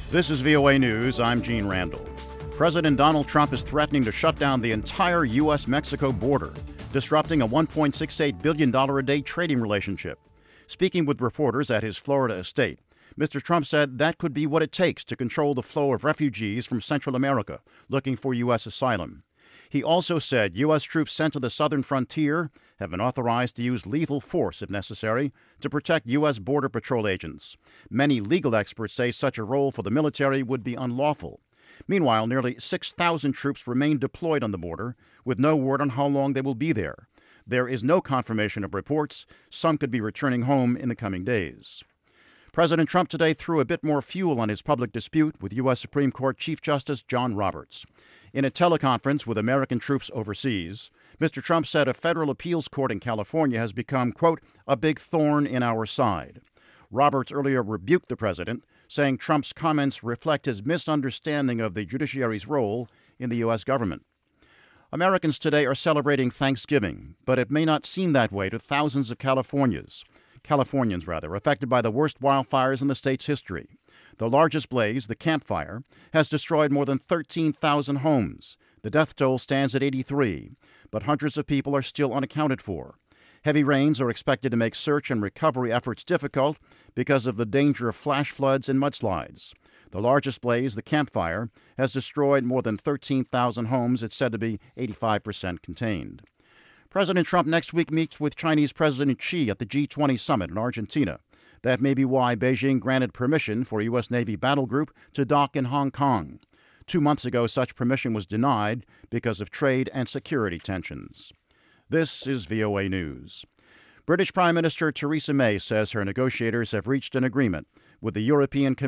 This is VOA News. I'm Gene Randall. President Donald Trump is threatening to shut down the entire U.S.-Mexico border, disrupting a $1.68 billion a day trading relationship. Speaking with reporters at his Florida estate, Mr. Trump said that could be what it takes to control the flow of refugees from Central America looking for U.S. asylum. He also said U.S. troops sent to the southern frontier have been authorized to use lethal force, if necessary, to protect U.S. Border Patrol agents. Many legal experts say such a role for the military would be unlawful. Meanwhile, nearly 6,000 troops remain deployed on the border, with no word on how long they will be there. There is no confirmation of reports. Some could be returning home in the coming days. President Trump today threw a bit more fuel on his public dispute with U.S. Supreme Court Chief Justice John Roberts. In a teleconference with American troops overseas, Mr. Trump said a federal appeals court in California has become, quote, a big thorn in our side. Roberts earlier rebuked the president, saying Trump's comments reflect his misunderstanding of the judiciary's role in the U.S. government. Americans today are celebrating Thanksgiving, but it may not seem that way to thousands of Californians affected by the worst wildfires in the state's history. The largest blaze, the Camp Fire, has destroyed more than 13,000 homes. The death toll stands at 83, but hundreds of people are still unaccounted for. Heavy rains are expected to make search and recovery efforts difficult because of the danger of flash floods and mudslides. The largest blaze, the Camp Fire, has destroyed more than 13,000 homes. It's said to be 85% contained. President Trump next week meets with Chinese President Xi at the G20 summit in Argentina. That may be why Beijing granted permission for a U.S. Navy battle group to dock in Hong Kong. 2 months ago, such permission was denied because of trade and security tensions. This is VOA News. British Prime Minister Theresa May says her negotiators have reached an agreement with the European Commission